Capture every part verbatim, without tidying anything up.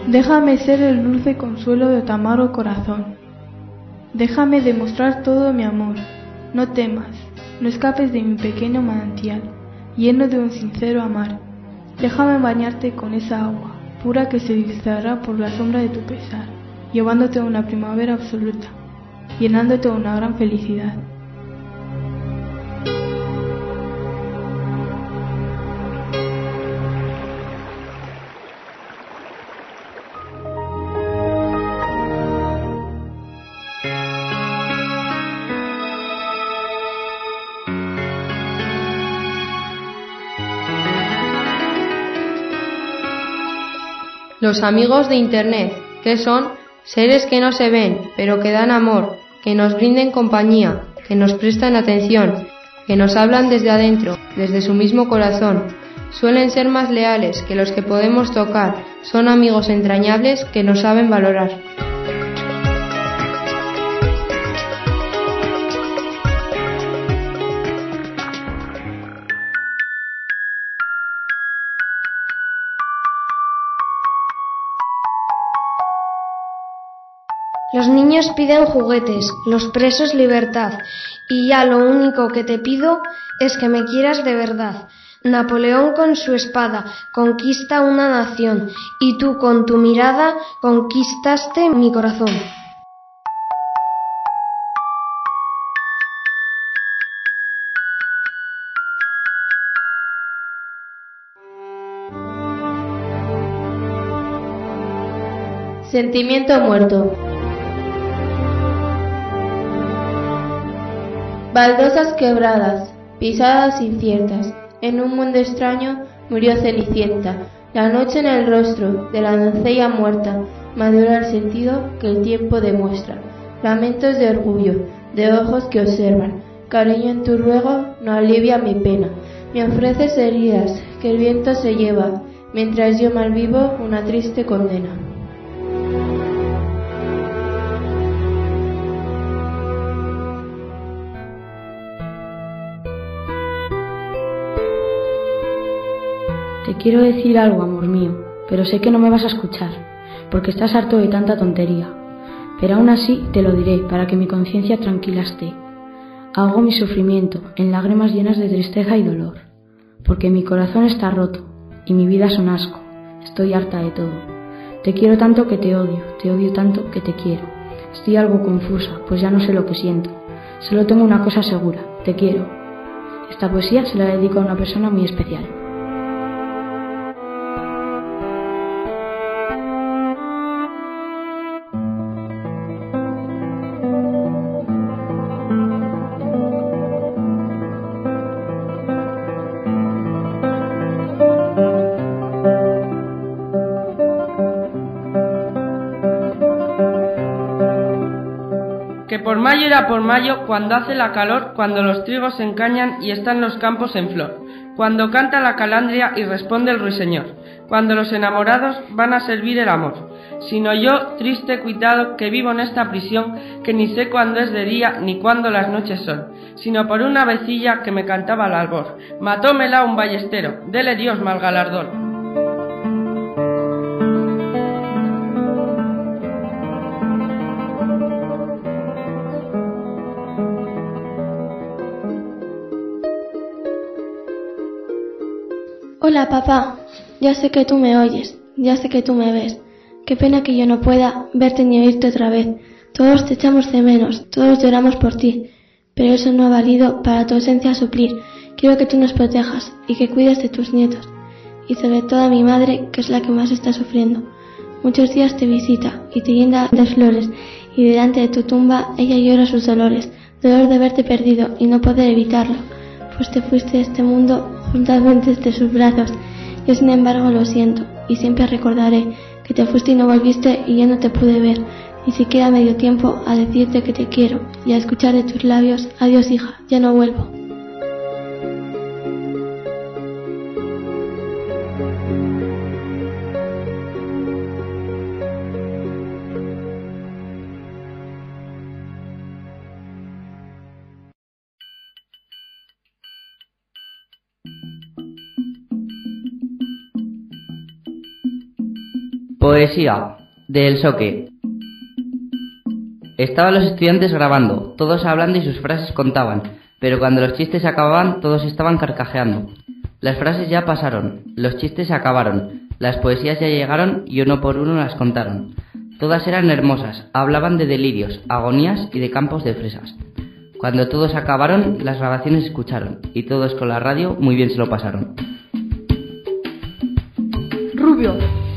Déjame ser el dulce consuelo de tu amargo corazón. Déjame demostrar todo mi amor. No temas, no escapes de mi pequeño manantial, lleno de un sincero amar. Déjame bañarte con esa agua pura que se deslizará por la sombra de tu pesar, llevándote a una primavera absoluta, llenándote de una gran felicidad. Los amigos de Internet, ¿qué son? Seres que no se ven, pero que dan amor, que nos brinden compañía, que nos prestan atención, que nos hablan desde adentro, desde su mismo corazón. Suelen ser más leales que los que podemos tocar, son amigos entrañables que nos saben valorar. Los niños piden juguetes, los presos libertad, y ya lo único que te pido es que me quieras de verdad. Napoleón con su espada conquista una nación, y tú con tu mirada conquistaste mi corazón. Sentimiento muerto. Baldosas quebradas, pisadas inciertas, en un mundo extraño murió Cenicienta. La noche en el rostro de la doncella muerta madura el sentido que el tiempo demuestra. Lamentos de orgullo, de ojos que observan, cariño en tu ruego no alivia mi pena. Me ofreces heridas que el viento se lleva, mientras yo malvivo una triste condena. Te quiero decir algo, amor mío, pero sé que no me vas a escuchar, porque estás harto de tanta tontería. Pero aún así te lo diré, para que mi conciencia tranquila esté. Ahogo mi sufrimiento en lágrimas llenas de tristeza y dolor, porque mi corazón está roto, y mi vida es un asco. Estoy harta de todo. Te quiero tanto que te odio, te odio tanto que te quiero. Estoy algo confusa, pues ya no sé lo que siento. Solo tengo una cosa segura, te quiero. Esta poesía se la dedico a una persona muy especial. Que por mayo era por mayo, cuando hace la calor, cuando los trigos se encañan y están los campos en flor, cuando canta la calandria y responde el ruiseñor, cuando los enamorados van a servir el amor, sino yo, triste cuitado, que vivo en esta prisión, que ni sé cuándo es de día ni cuándo las noches son, sino por una avecilla que me cantaba al albor, matómela un ballestero, dele Dios mal galardón. Hola, papá. Ya sé que tú me oyes, ya sé que tú me ves. Qué pena que yo no pueda verte ni oírte otra vez. Todos te echamos de menos, todos lloramos por ti, pero eso no ha valido para tu ausencia suplir. Quiero que tú nos protejas y que cuides de tus nietos, y sobre todo a mi madre, que es la que más está sufriendo. Muchos días te visita y te llena de flores, y delante de tu tumba ella llora sus dolores, dolor de verte perdido y no poder evitarlo, pues te fuiste de este mundo juntamente de sus brazos. Yo sin embargo lo siento, y siempre recordaré que te fuiste y no volviste y ya no te pude ver, ni siquiera me dio tiempo a decirte que te quiero y a escuchar de tus labios, adiós hija, ya no vuelvo. Poesía, de El Soque. Estaban los estudiantes grabando, todos hablando y sus frases contaban, pero cuando los chistes acababan, todos estaban carcajeando. Las frases ya pasaron, los chistes se acabaron, las poesías ya llegaron y uno por uno las contaron. Todas eran hermosas, hablaban de delirios, agonías y de campos de fresas. Cuando todos acabaron, las grabaciones se escucharon, y todos con la radio muy bien se lo pasaron. Rubio.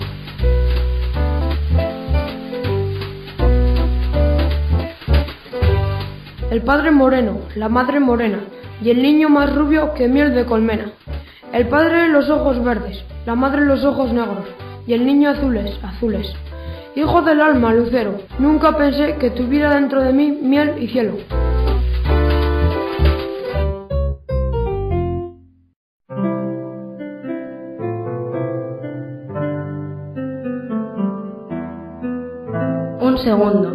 El padre moreno, la madre morena, y el niño más rubio que miel de colmena. El padre los ojos verdes, la madre los ojos negros, y el niño azules, azules. Hijo del alma, lucero, nunca pensé que tuviera dentro de mí miel y cielo. Un segundo.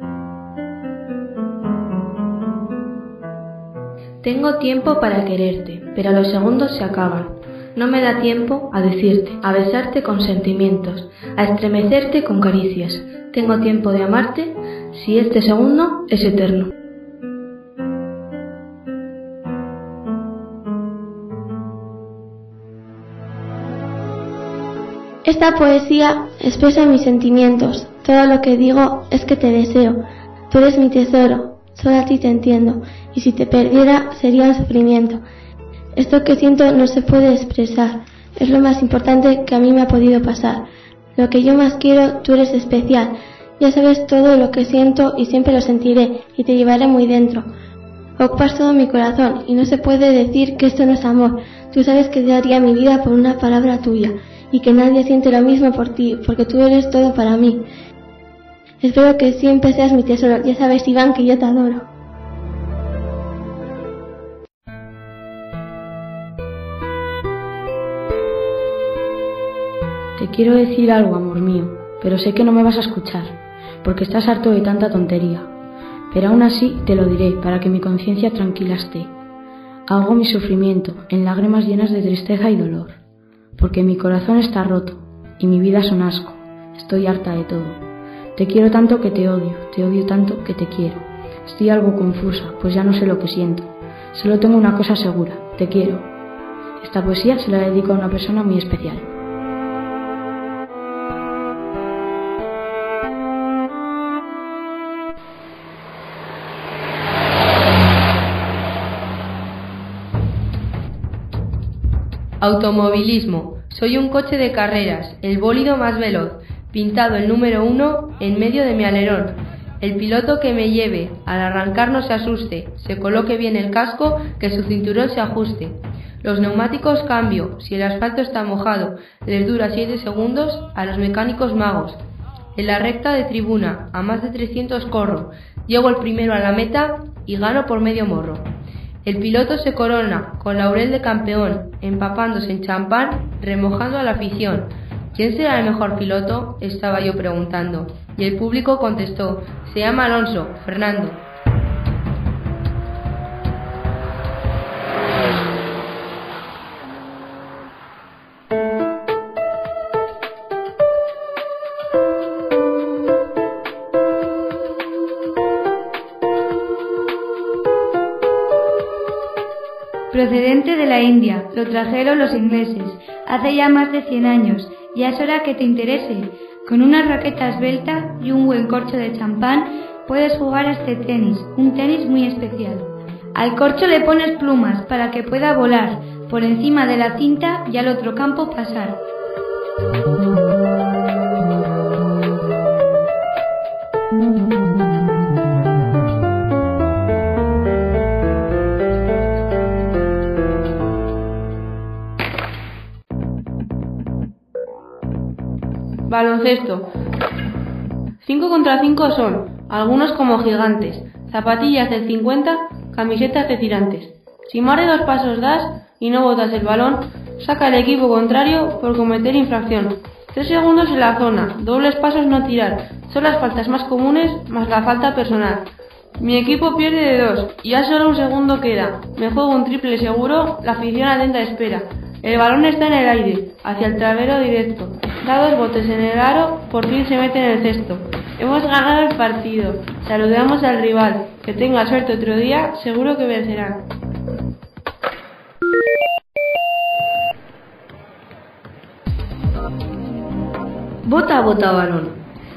Tengo tiempo para quererte, pero los segundos se acaban. No me da tiempo a decirte, a besarte con sentimientos, a estremecerte con caricias. Tengo tiempo de amarte si este segundo es eterno. Esta poesía expresa mis sentimientos. Todo lo que digo es que te deseo. Tú eres mi tesoro. Solo a ti te entiendo. Y si te perdiera sería un sufrimiento. Esto que siento no se puede expresar. Es lo más importante que a mí me ha podido pasar. Lo que yo más quiero, tú eres especial. Ya sabes todo lo que siento y siempre lo sentiré y te llevaré muy dentro. Ocupas todo mi corazón y no se puede decir que esto no es amor. Tú sabes que daría mi vida por una palabra tuya y que nadie siente lo mismo por ti, porque tú eres todo para mí. Espero que siempre seas mi tesoro. Ya sabes, Iván, que yo te adoro. Te quiero decir algo, amor mío, pero sé que no me vas a escuchar, porque estás harto de tanta tontería. Pero aún así te lo diré, para que mi conciencia tranquila esté. Ahogo mi sufrimiento en lágrimas llenas de tristeza y dolor, porque mi corazón está roto y mi vida es un asco. Estoy harta de todo. Te quiero tanto que te odio, te odio tanto que te quiero. Estoy algo confusa, pues ya no sé lo que siento. Solo tengo una cosa segura, te quiero. Esta poesía se la dedico a una persona muy especial. Automovilismo. Soy un coche de carreras, el bólido más veloz, pintado el número uno en medio de mi alerón. El piloto que me lleve, al arrancar no se asuste, se coloque bien el casco, que su cinturón se ajuste. Los neumáticos cambio, si el asfalto está mojado, les dura siete segundos a los mecánicos magos. En la recta de tribuna, a más de trescientos corro, llego el primero a la meta y gano por medio morro. El piloto se corona con laurel de campeón, empapándose en champán, remojando a la afición. ¿Quién será el mejor piloto?, estaba yo preguntando, y el público contestó: se llama Alonso, Fernando. Procedente de la India, lo trajeron los ingleses, hace ya más de cien años, ya es hora que te interese. Con una raqueta esbelta y un buen corcho de champán puedes jugar a este tenis, un tenis muy especial. Al corcho le pones plumas para que pueda volar por encima de la cinta y al otro campo pasar. Baloncesto. Cinco contra cinco son, algunos como gigantes, zapatillas del cincuenta, camisetas de tirantes. Si más de dos pasos das y no botas el balón, saca al equipo contrario por cometer infracción. Tres segundos en la zona, dobles pasos no tirar, son las faltas más comunes más la falta personal. Mi equipo pierde de dos y ya solo un segundo queda. Me juego un triple seguro, la afición atenta espera. El balón está en el aire, hacia el trasero directo. lanza dos botes en el aro, por fin se mete en el cesto. Hemos ganado el partido. Saludamos al rival. Que tenga suerte otro día, seguro que vencerán. Bota, bota, balón.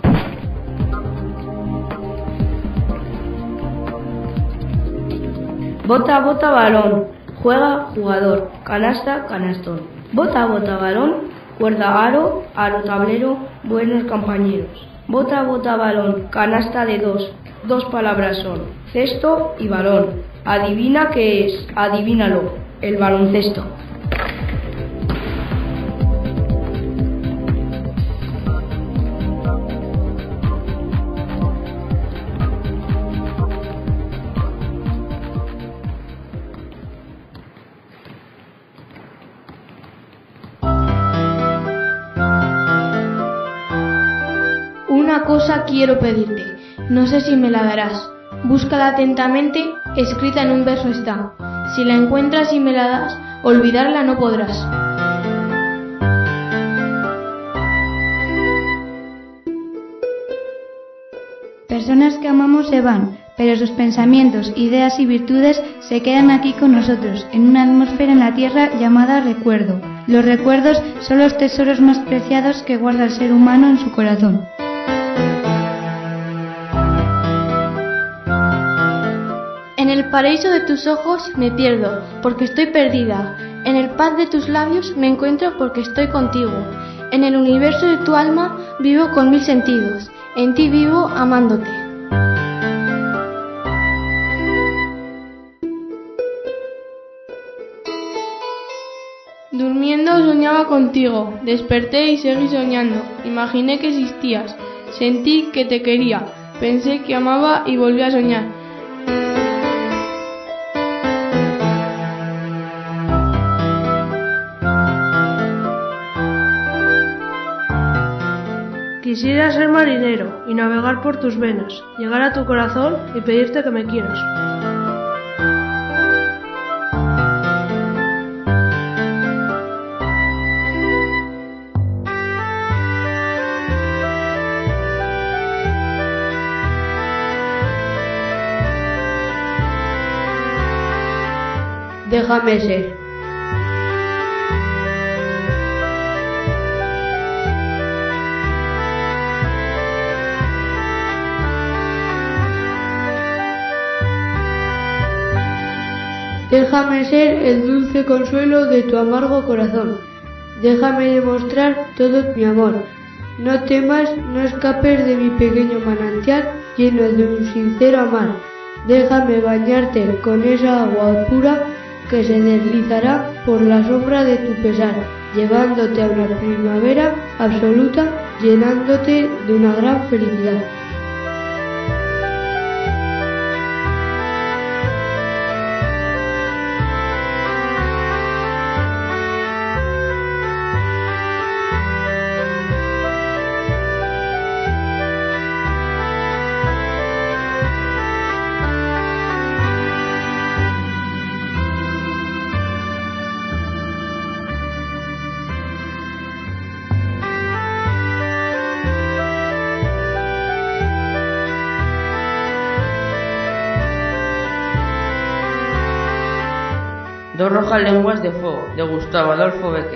Bota, bota, balón. Juega, jugador. Canasta, canastón. Bota, bota, balón. Cuerda, aro, aro, tablero. Buenos compañeros. Bota, bota, balón. Canasta de dos. Dos palabras son cesto y balón. Adivina qué es. Adivínalo. El baloncesto. Una cosa quiero pedirte, no sé si me la darás. Búscala atentamente, escrita en un verso está. Si la encuentras y me la das, olvidarla no podrás. Personas que amamos se van, pero sus pensamientos, ideas y virtudes se quedan aquí con nosotros, en una atmósfera en la tierra llamada recuerdo. Los recuerdos son los tesoros más preciados que guarda el ser humano en su corazón. En el paraíso de tus ojos me pierdo, porque estoy perdida. En el paz de tus labios me encuentro porque estoy contigo. En el universo de tu alma vivo con mil sentidos. En ti vivo amándote. Durmiendo soñaba contigo, desperté y seguí soñando. Imaginé que existías, sentí que te quería, pensé que amaba y volví a soñar. Quisiera ser marinero y navegar por tus venas, llegar a tu corazón y pedirte que me quieras. Déjame ser. Déjame ser el dulce consuelo de tu amargo corazón. Déjame demostrar todo mi amor. No temas, no escapes de mi pequeño manantial lleno de un sincero amar. Déjame bañarte con esa agua pura que se deslizará por la sombra de tu pesar, llevándote a una primavera absoluta, llenándote de una gran felicidad. Dos rojas lenguas de fuego, de Gustavo Adolfo Bécquer.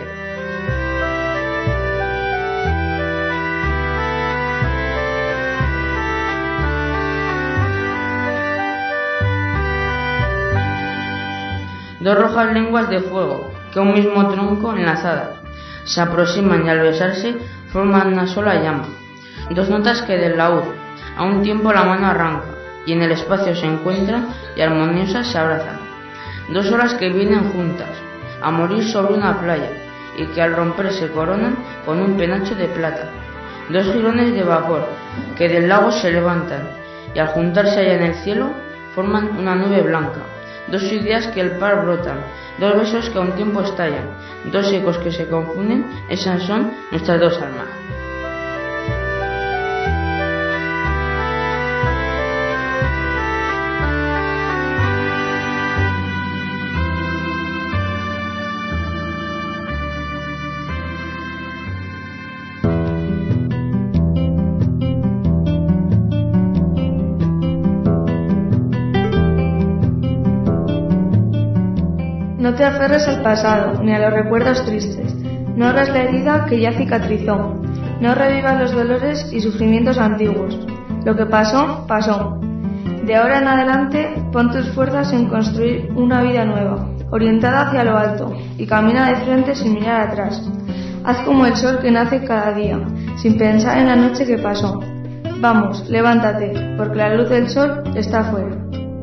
Dos rojas lenguas de fuego, que un mismo tronco enlazadas, se aproximan y al besarse forman una sola llama. Dos notas que del laúd a un tiempo la mano arranca, y en el espacio se encuentran y armoniosas se abrazan. Dos olas que vienen juntas, a morir sobre una playa, y que al romper se coronan con un penacho de plata. Dos jirones de vapor, que del lago se levantan, y al juntarse allá en el cielo, forman una nube blanca. Dos ideas que el par brotan, dos besos que a un tiempo estallan, dos ecos que se confunden, esas son nuestras dos almas. No te aferres al pasado, ni a los recuerdos tristes. No hagas la herida que ya cicatrizó. No revivas los dolores y sufrimientos antiguos. Lo que pasó, pasó. De ahora en adelante, pon tus fuerzas en construir una vida nueva, orientada hacia lo alto, y camina de frente sin mirar atrás. Haz como el sol que nace cada día, sin pensar en la noche que pasó. Vamos, levántate, porque la luz del sol está afuera.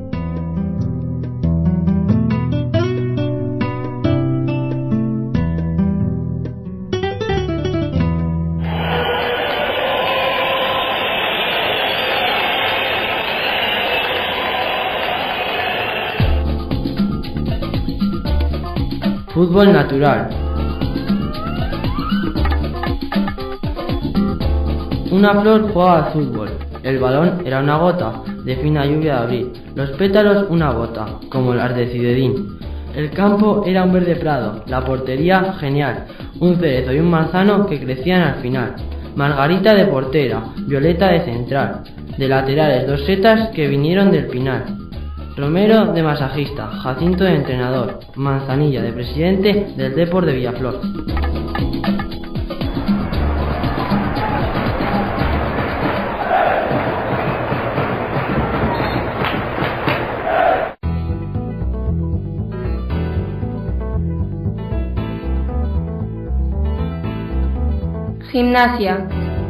Fútbol natural. Una flor jugaba al fútbol. El balón era una gota de fina lluvia de abril. Los pétalos una gota, como las de Cidedín. El campo era un verde prado. La portería genial. Un cerezo y un manzano que crecían al final. Margarita de portera, Violeta de central. De laterales dos setas que vinieron del pinar. Romero de masajista, Jacinto de entrenador, Manzanilla de presidente del Depor de Villaflor. Gimnasia.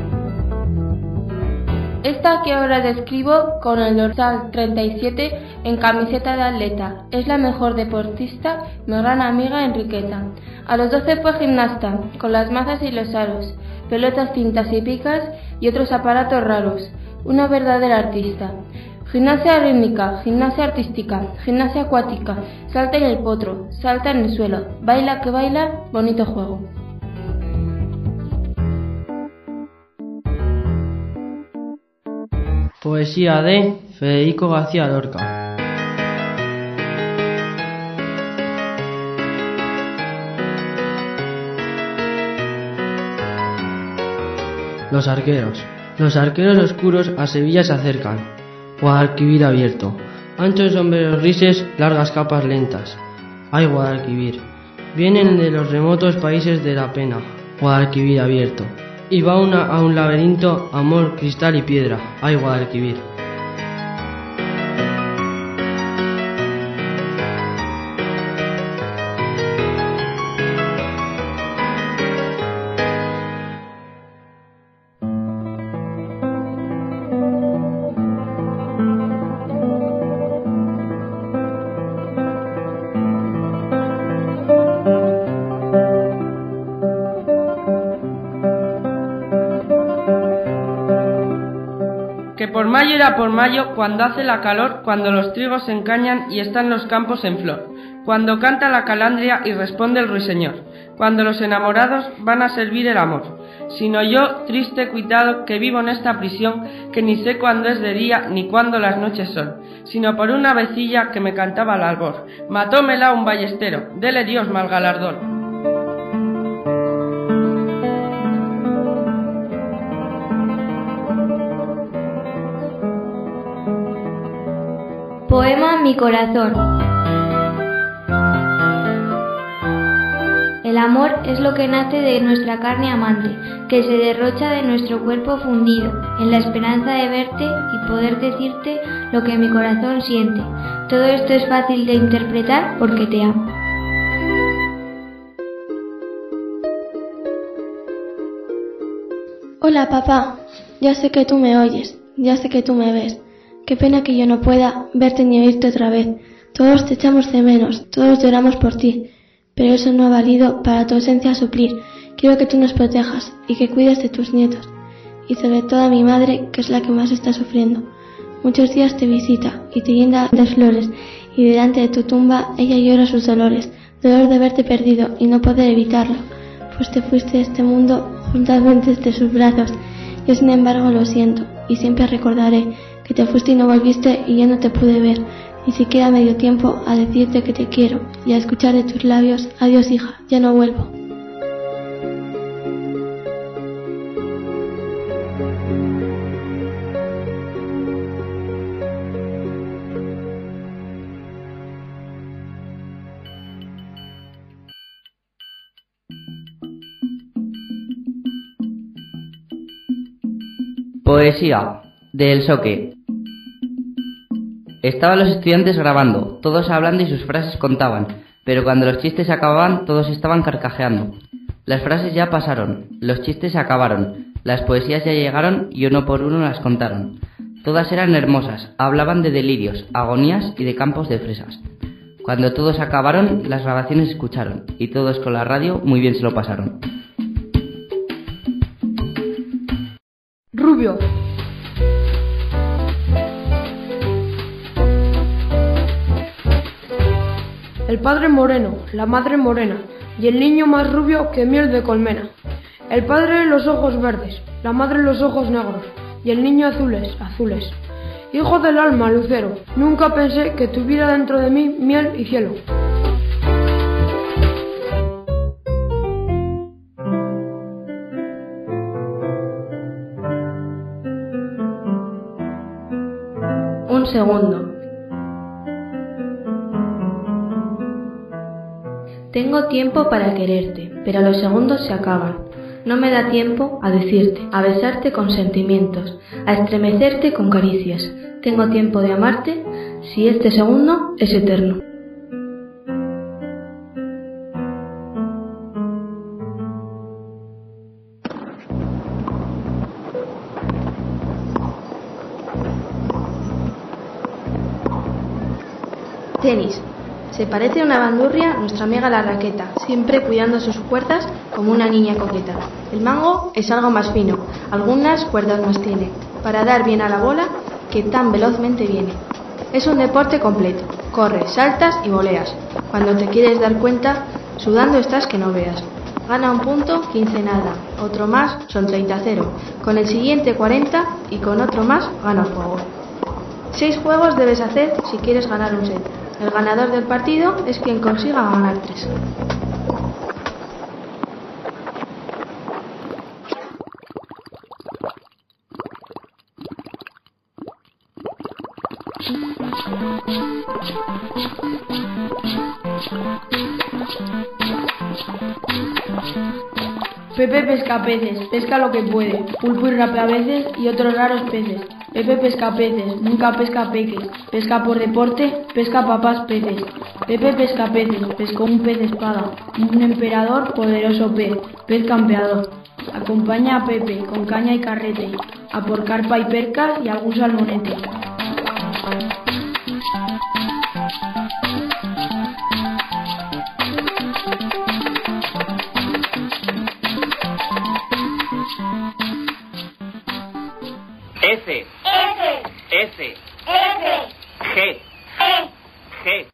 Esta que ahora describo, con el dorsal treinta y siete en camiseta de atleta, es la mejor deportista, mi gran amiga Enriqueta. A los doce fue gimnasta, con las mazas y los aros, pelotas, cintas y picas y otros aparatos raros. Una verdadera artista. Gimnasia rítmica, gimnasia artística, gimnasia acuática, salta en el potro, salta en el suelo, baila que baila, bonito juego. Poesía de Federico García Lorca. Los arqueros. Los arqueros oscuros a Sevilla se acercan. Guadalquivir abierto. Anchos sombreros grises, largas capas lentas. Ay, Guadalquivir. Vienen de los remotos países de la pena. Guadalquivir abierto. Y va una, a un laberinto, amor, cristal y piedra. Ay, Guadalquivir. Que por mayo era por mayo, cuando hace la calor, cuando los trigos se encañan y están los campos en flor, cuando canta la calandria y responde el ruiseñor, cuando los enamorados van a servir el amor, sino yo, triste cuitado, que vivo en esta prisión, que ni sé cuándo es de día ni cuándo las noches son, sino por una vecilla que me cantaba al albor, matómela un ballestero, dele Dios mal galardón. Poema Mi corazón. El amor es lo que nace de nuestra carne amante, que se derrocha de nuestro cuerpo fundido, en la esperanza de verte y poder decirte lo que mi corazón siente. Todo esto es fácil de interpretar porque te amo. Hola, papá. Ya sé que tú me oyes, ya sé que tú me ves. Qué pena que yo no pueda verte ni oírte otra vez. Todos te echamos de menos, todos lloramos por ti, pero eso no ha valido para tu ausencia suplir. Quiero que tú nos protejas y que cuides de tus nietos, y sobre todo a mi madre, que es la que más está sufriendo. Muchos días te visita y te llena de flores, y delante de tu tumba ella llora sus dolores, dolor de verte perdido y no poder evitarlo, pues te fuiste de este mundo juntamente de sus brazos. Yo sin embargo lo siento, y siempre recordaré que te fuiste y no volviste y ya no te pude ver, ni siquiera medio tiempo a decirte que te quiero y a escuchar de tus labios, adiós hija, ya no vuelvo. Poesía, de El Soque. Estaban los estudiantes grabando, todos hablando y sus frases contaban, pero cuando los chistes acababan, todos estaban carcajeando. Las frases ya pasaron, los chistes acabaron, las poesías ya llegaron y uno por uno las contaron. Todas eran hermosas, hablaban de delirios, agonías y de campos de fresas. Cuando todos acabaron, las grabaciones se escucharon, y todos con la radio muy bien se lo pasaron. Rubio. El padre moreno, la madre morena, y el niño más rubio que miel de colmena. El padre los ojos verdes, la madre los ojos negros, y el niño azules, azules. Hijo del alma, lucero, nunca pensé que tuviera dentro de mí miel y cielo. Un segundo. Tengo tiempo para quererte, pero los segundos se acaban. No me da tiempo a decirte, a besarte con sentimientos, a estremecerte con caricias. Tengo tiempo de amarte si este segundo es eterno. Tenis. Se parece a una bandurria nuestra amiga la raqueta, siempre cuidando sus cuerdas como una niña coqueta. El mango es algo más fino, algunas cuerdas más tiene, para dar bien a la bola que tan velozmente viene. Es un deporte completo, corres, saltas y voleas. Cuando te quieres dar cuenta, sudando estás que no veas. Gana un punto, quince nada, otro más son treinta a cero, con el siguiente cuarenta y con otro más gana el juego. Seis juegos debes hacer si quieres ganar un set. El ganador del partido es quien consiga ganar tres. Pepe pesca peces, pesca lo que puede, pulpo y rape a veces y otros raros peces. Pepe pesca peces, nunca pesca peques, pesca por deporte, pesca papás peces. Pepe pesca peces, pescó un pez espada, un emperador poderoso pez, pez campeador. Acompaña a Pepe con caña y carrete, a por carpa y percas y algún salmonete. F, F, F, F, G, G, G.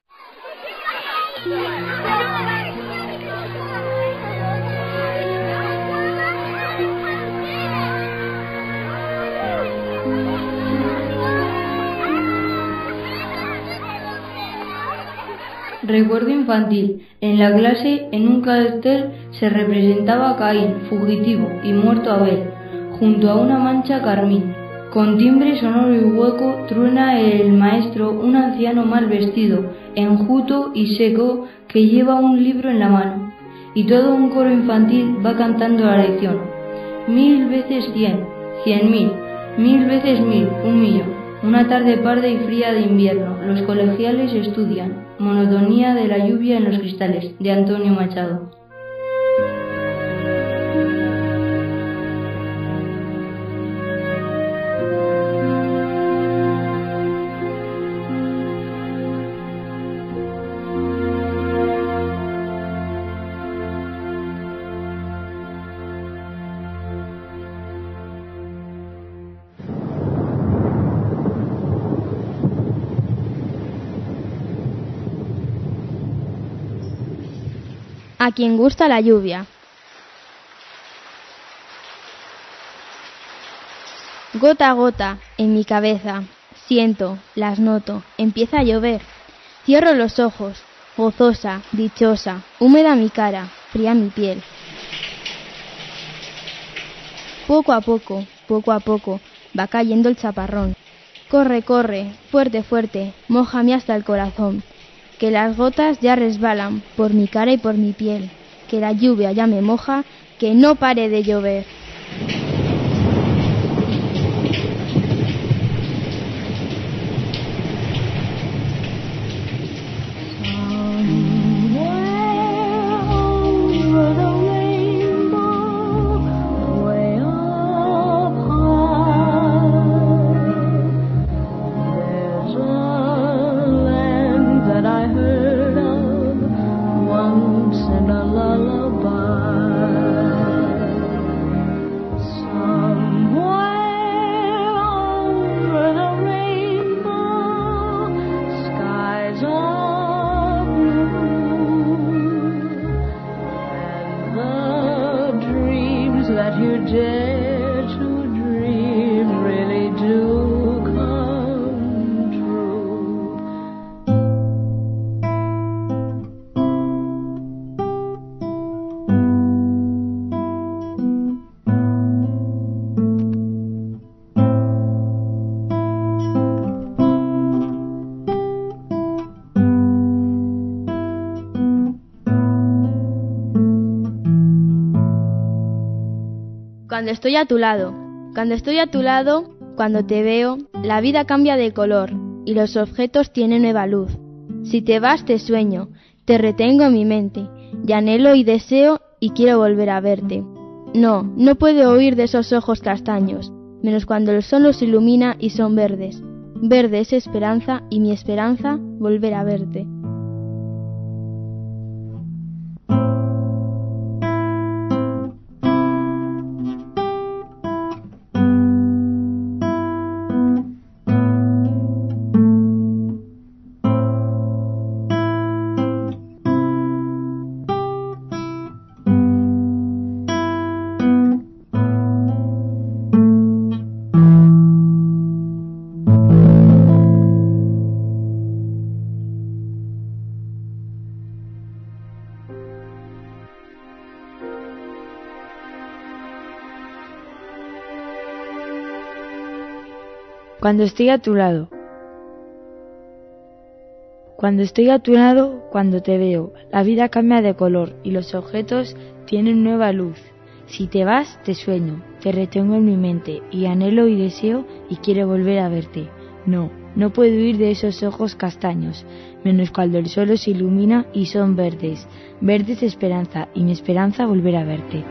Recuerdo infantil. En la clase, en un cartel, se representaba a Caín, fugitivo, y muerto Abel, junto a una mancha carmín. Con timbre sonoro y hueco truena el maestro, un anciano mal vestido, enjuto y seco, que lleva un libro en la mano. Y todo un coro infantil va cantando la lección. Mil veces cien, cien mil, mil veces mil, un millón. Una tarde parda y fría de invierno, los colegiales estudian. Monotonía de la lluvia en los cristales, de Antonio Machado. A quien gusta la lluvia. Gota a gota en mi cabeza, siento, las noto, empieza a llover. Cierro los ojos, gozosa, dichosa, húmeda mi cara, fría mi piel. Poco a poco, poco a poco, va cayendo el chaparrón. Corre, corre, fuerte, fuerte, mójame hasta el corazón. Que las gotas ya resbalan por mi cara y por mi piel, que la lluvia ya me moja, que no pare de llover. Cuando estoy a tu lado, cuando estoy a tu lado, cuando te veo, la vida cambia de color y los objetos tienen nueva luz. Si te vas te sueño, te retengo en mi mente, y anhelo y deseo y quiero volver a verte. No, no puedo huir de esos ojos castaños, menos cuando el sol los ilumina y son verdes. Verde es esperanza y mi esperanza volver a verte. Cuando estoy a tu lado. Cuando estoy a tu lado, cuando te veo, la vida cambia de color y los objetos tienen nueva luz. Si te vas, te sueño, te retengo en mi mente y anhelo y deseo y quiero volver a verte. No, no puedo huir de esos ojos castaños, menos cuando el sol los ilumina y son verdes. Verdes esperanza y mi esperanza volver a verte.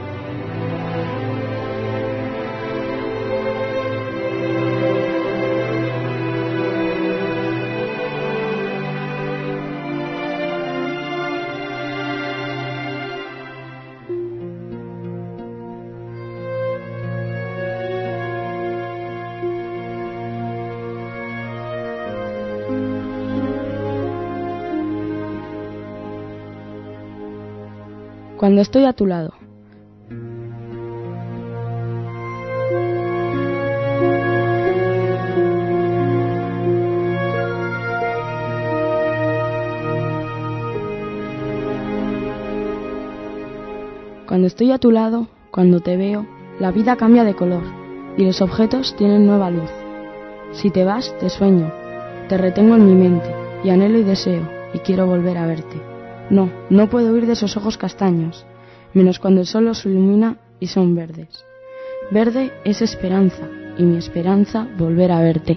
Cuando estoy a tu lado. Cuando estoy a tu lado, cuando te veo, la vida cambia de color y los objetos tienen nueva luz. Si te vas, te sueño, te retengo en mi mente y anhelo y deseo y quiero volver a verte. No, no puedo huir de esos ojos castaños, menos cuando el sol los ilumina y son verdes. Verde es esperanza, y mi esperanza volver a verte.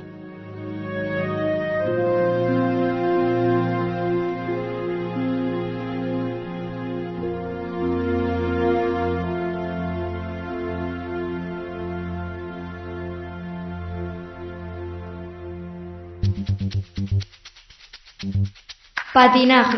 Patinaje.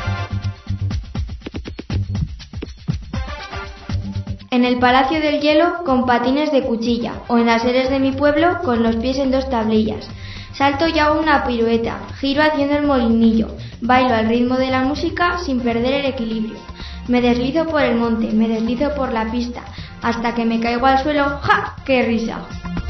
En el Palacio del Hielo con patines de cuchilla o en las sedes de mi pueblo con los pies en dos tablillas. Salto y hago una pirueta, giro haciendo el molinillo, bailo al ritmo de la música sin perder el equilibrio. Me deslizo por el monte, me deslizo por la pista, hasta que me caigo al suelo. ¡Ja! ¡Qué risa!